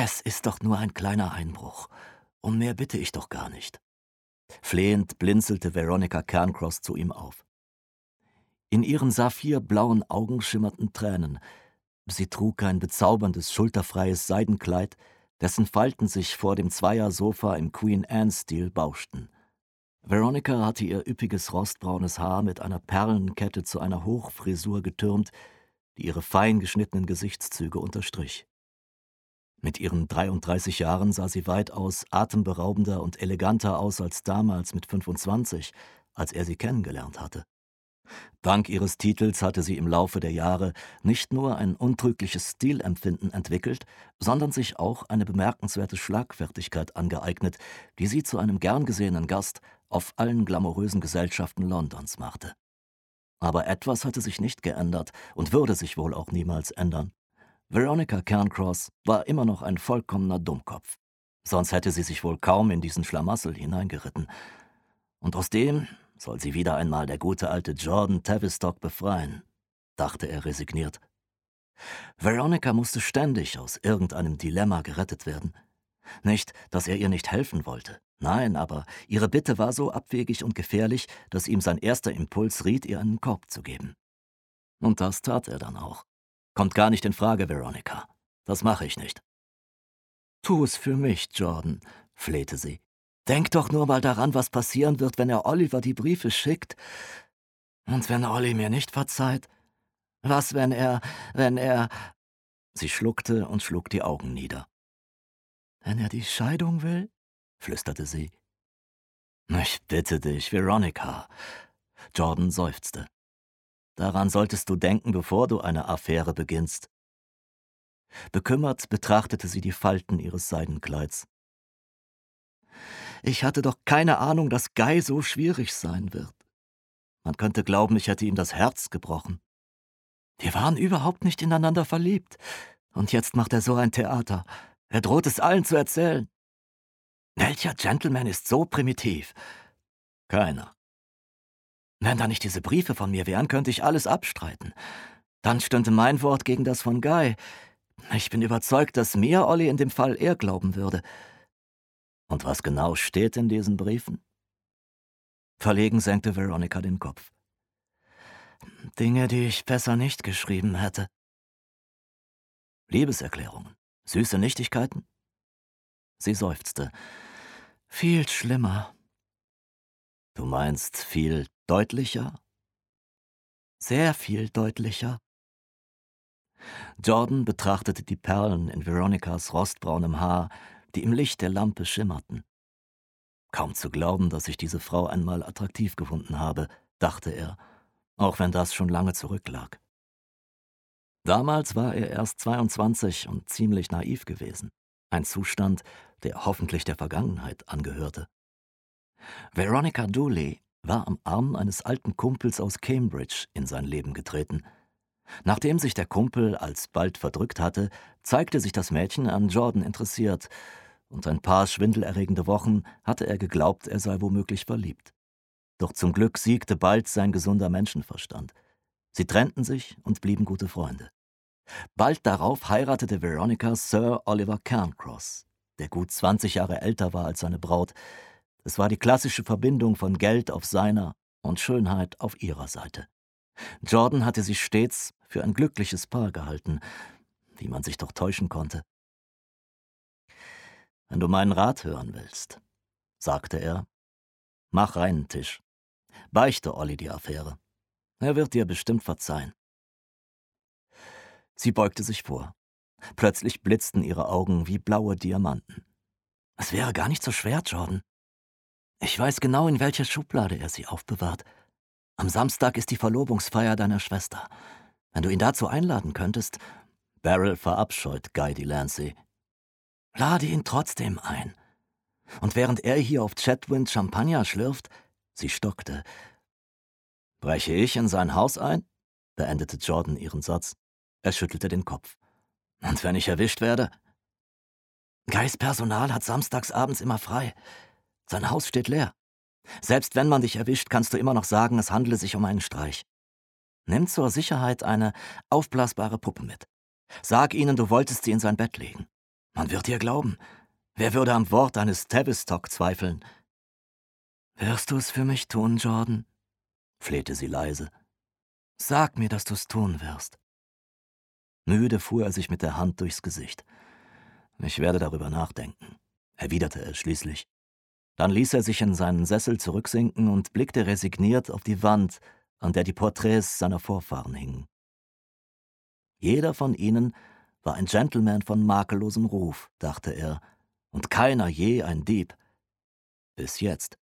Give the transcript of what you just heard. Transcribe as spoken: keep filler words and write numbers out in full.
Es ist doch nur ein kleiner Einbruch. Um mehr bitte ich doch gar nicht. Flehend blinzelte Veronica Cairncross zu ihm auf. In ihren saphirblauen Augen schimmerten Tränen. Sie trug ein bezauberndes, schulterfreies Seidenkleid, dessen Falten sich vor dem Zweiersofa im Queen Anne-Stil bauschten. Veronica hatte ihr üppiges rostbraunes Haar mit einer Perlenkette zu einer Hochfrisur getürmt, die ihre fein geschnittenen Gesichtszüge unterstrich. Mit ihren dreiunddreißig Jahren sah sie weitaus atemberaubender und eleganter aus als damals mit fünfundzwanzig, als er sie kennengelernt hatte. Dank ihres Titels hatte sie im Laufe der Jahre nicht nur ein untrügliches Stilempfinden entwickelt, sondern sich auch eine bemerkenswerte Schlagfertigkeit angeeignet, die sie zu einem gern gesehenen Gast auf allen glamourösen Gesellschaften Londons machte. Aber etwas hatte sich nicht geändert und würde sich wohl auch niemals ändern. Veronica Cairncross war immer noch ein vollkommener Dummkopf. Sonst hätte sie sich wohl kaum in diesen Schlamassel hineingeritten. Und aus dem soll sie wieder einmal der gute alte Jordan Tavistock befreien, dachte er resigniert. Veronica musste ständig aus irgendeinem Dilemma gerettet werden. Nicht, dass er ihr nicht helfen wollte. Nein, aber ihre Bitte war so abwegig und gefährlich, dass ihm sein erster Impuls riet, ihr einen Korb zu geben. Und das tat er dann auch. Kommt gar nicht in Frage, Veronica. Das mache ich nicht. Tu es für mich, Jordan, flehte sie. Denk doch nur mal daran, was passieren wird, wenn er Oliver die Briefe schickt. Und wenn Olli mir nicht verzeiht? Was, wenn er, wenn er... Sie schluckte und schlug die Augen nieder. Wenn er die Scheidung will? Flüsterte sie. Ich bitte dich, Veronica. Jordan seufzte. Daran solltest du denken, bevor du eine Affäre beginnst. Bekümmert betrachtete sie die Falten ihres Seidenkleids. Ich hatte doch keine Ahnung, dass Guy so schwierig sein wird. Man könnte glauben, ich hätte ihm das Herz gebrochen. Wir waren überhaupt nicht ineinander verliebt. Und jetzt macht er so ein Theater. Er droht es allen zu erzählen. Welcher Gentleman ist so primitiv? Keiner. Wenn da nicht diese Briefe von mir wären, könnte ich alles abstreiten. Dann stünde mein Wort gegen das von Guy. Ich bin überzeugt, dass mir Olli in dem Fall eher glauben würde. Und was genau steht in diesen Briefen? Verlegen senkte Veronica den Kopf. Dinge, die ich besser nicht geschrieben hätte. Liebeserklärungen? Süße Nichtigkeiten? Sie seufzte. Viel schlimmer. Du meinst viel deutlicher? Sehr viel deutlicher. Jordan betrachtete die Perlen in Veronicas rostbraunem Haar, die im Licht der Lampe schimmerten. Kaum zu glauben, dass ich diese Frau einmal attraktiv gefunden habe, dachte er, auch wenn das schon lange zurücklag. Damals war er erst zweiundzwanzig und ziemlich naiv gewesen, ein Zustand, der hoffentlich der Vergangenheit angehörte. Veronica Dooley war am Arm eines alten Kumpels aus Cambridge in sein Leben getreten. Nachdem sich der Kumpel alsbald verdrückt hatte, zeigte sich das Mädchen an Jordan interessiert, und ein paar schwindelerregende Wochen hatte er geglaubt, er sei womöglich verliebt. Doch zum Glück siegte bald sein gesunder Menschenverstand. Sie trennten sich und blieben gute Freunde. Bald darauf heiratete Veronica Sir Oliver Cairncross, der gut zwanzig Jahre älter war als seine Braut. Es war die klassische Verbindung von Geld auf seiner und Schönheit auf ihrer Seite. Jordan hatte sie stets für ein glückliches Paar gehalten, wie man sich doch täuschen konnte. »Wenn du meinen Rat hören willst«, sagte er, »mach reinen Tisch. Beichte Olli die Affäre. Er wird dir bestimmt verzeihen.« Sie beugte sich vor. Plötzlich blitzten ihre Augen wie blaue Diamanten. »Es wäre gar nicht so schwer, Jordan. Ich weiß genau, in welcher Schublade er sie aufbewahrt. Am Samstag ist die Verlobungsfeier deiner Schwester. Wenn du ihn dazu einladen könntest...« Beryl verabscheut Guy Delancey. »Lade ihn trotzdem ein. Und während er hier auf Chetwynd Champagner schlürft...« Sie stockte. »Breche ich in sein Haus ein?« beendete Jordan ihren Satz. Er schüttelte den Kopf. »Und wenn ich erwischt werde?« »Guys Personal hat samstags abends immer frei. Sein Haus steht leer. Selbst wenn man dich erwischt, kannst du immer noch sagen, es handele sich um einen Streich. Nimm zur Sicherheit eine aufblasbare Puppe mit. Sag ihnen, du wolltest sie in sein Bett legen. Man wird dir glauben. Wer würde am Wort eines Tavistock zweifeln? »Wirst du es für mich tun, Jordan?« flehte sie leise. »Sag mir, dass du es tun wirst.« Müde fuhr er sich mit der Hand durchs Gesicht. »Ich werde darüber nachdenken«, erwiderte er schließlich. Dann ließ er sich in seinen Sessel zurücksinken und blickte resigniert auf die Wand, an der die Porträts seiner Vorfahren hingen. Jeder von ihnen war ein Gentleman von makellosem Ruf, dachte er, und keiner je ein Dieb. Bis jetzt.